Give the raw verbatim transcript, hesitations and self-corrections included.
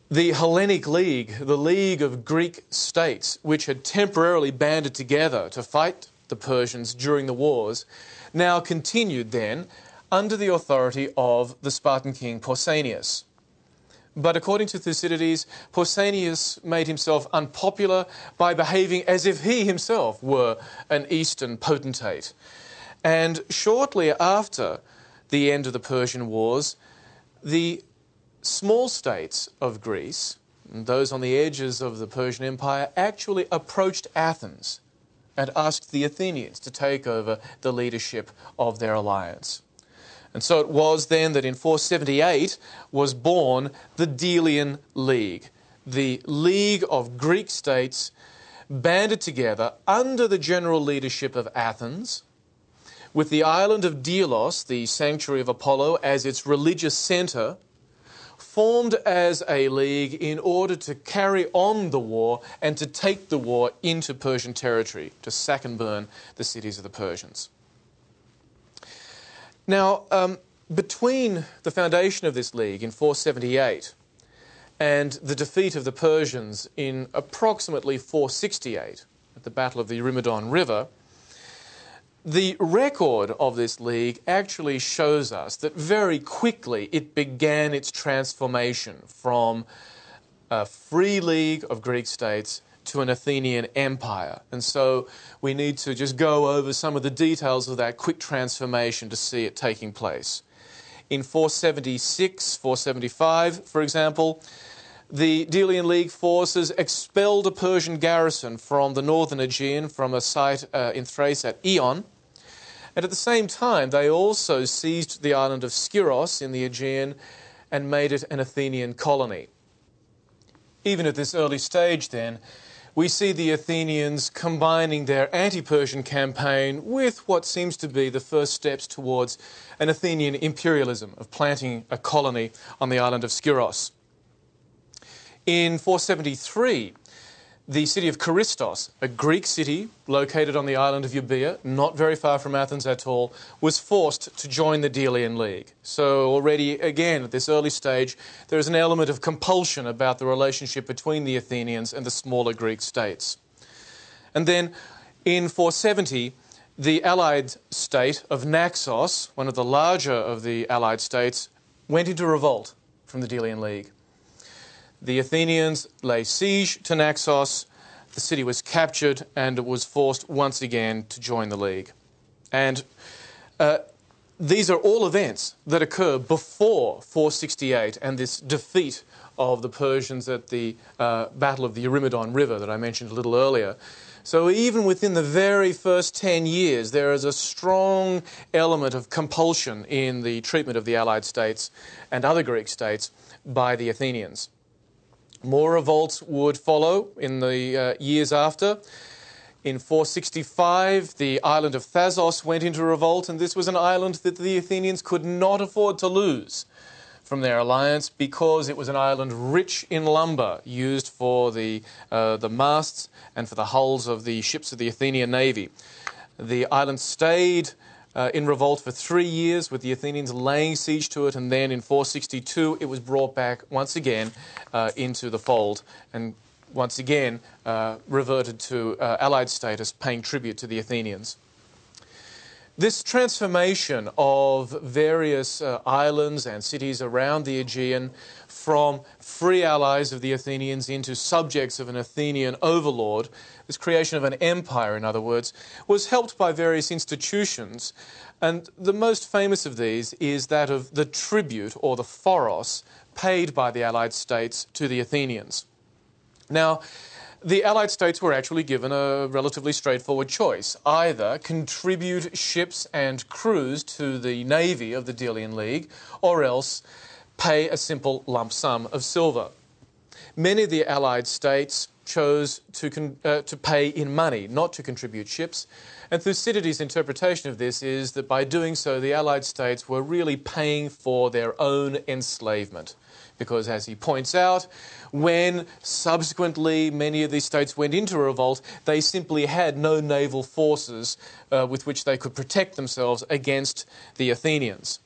The Hellenic League, the League of Greek states, which had temporarily banded together to fight the Persians during the wars, now continued then under the authority of the Spartan king Pausanias. But according to Thucydides, Pausanias made himself unpopular by behaving as if he himself were an Eastern potentate. And shortly after the end of the Persian Wars, the small states of Greece, those on the edges of the Persian Empire, actually approached Athens and asked the Athenians to take over the leadership of their alliance. And so it was then that in four seventy-eight was born the Delian League, the League of Greek states banded together under the general leadership of Athens, with the island of Delos, the sanctuary of Apollo, as its religious centre, formed as a league in order to carry on the war and to take the war into Persian territory, to sack and burn the cities of the Persians. Now, um, between the foundation of this league in four seventy-eight and the defeat of the Persians in approximately four sixty-eight at the Battle of the Eurymedon River, the record of this league actually shows us that very quickly it began its transformation from a free league of Greek states to an Athenian empire. And so we need to just go over some of the details of that quick transformation to see it taking place. In four seventy-six, four seventy-five, for example, the Delian League forces expelled a Persian garrison from the northern Aegean, from a site uh, in Thrace at Eion. And at the same time, they also seized the island of Skyros in the Aegean and made it an Athenian colony. Even at this early stage, then, we see the Athenians combining their anti-Persian campaign with what seems to be the first steps towards an Athenian imperialism of planting a colony on the island of Skyros. In four seventy-three, the city of Charistos, a Greek city located on the island of Euboea, not very far from Athens at all, was forced to join the Delian League. So already, again, at this early stage, there is an element of compulsion about the relationship between the Athenians and the smaller Greek states. And then in four seventy, the allied state of Naxos, one of the larger of the allied states, went into revolt from the Delian League. The Athenians lay siege to Naxos, the city was captured, and it was forced once again to join the League. And uh, these are all events that occur before four sixty-eight and this defeat of the Persians at the uh, Battle of the Eurymedon River that I mentioned a little earlier. So even within the very first ten years, there is a strong element of compulsion in the treatment of the Allied states and other Greek states by the Athenians. More revolts would follow in the uh, years after. In four sixty-five, the island of Thassos went into revolt, and this was an island that the Athenians could not afford to lose from their alliance because it was an island rich in lumber used for the, uh, the masts and for the hulls of the ships of the Athenian navy. The island stayed Uh, in revolt for three years, with the Athenians laying siege to it, and then in four sixty-two it was brought back once again uh, into the fold and once again uh, reverted to uh, allied status, paying tribute to the Athenians. This transformation of various uh, islands and cities around the Aegean from free allies of the Athenians into subjects of an Athenian overlord, this creation of an empire, in other words, was helped by various institutions. And the most famous of these is that of the tribute, or the phoros, paid by the Allied states to the Athenians. Now, the Allied states were actually given a relatively straightforward choice. Either contribute ships and crews to the navy of the Delian League, or else pay a simple lump sum of silver. Many of the Allied states chose to, con uh, to pay in money, not to contribute ships. And Thucydides' interpretation of this is that by doing so, the Allied states were really paying for their own enslavement. Because, as he points out, when subsequently many of these states went into revolt, they simply had no naval forces uh, with which they could protect themselves against the Athenians.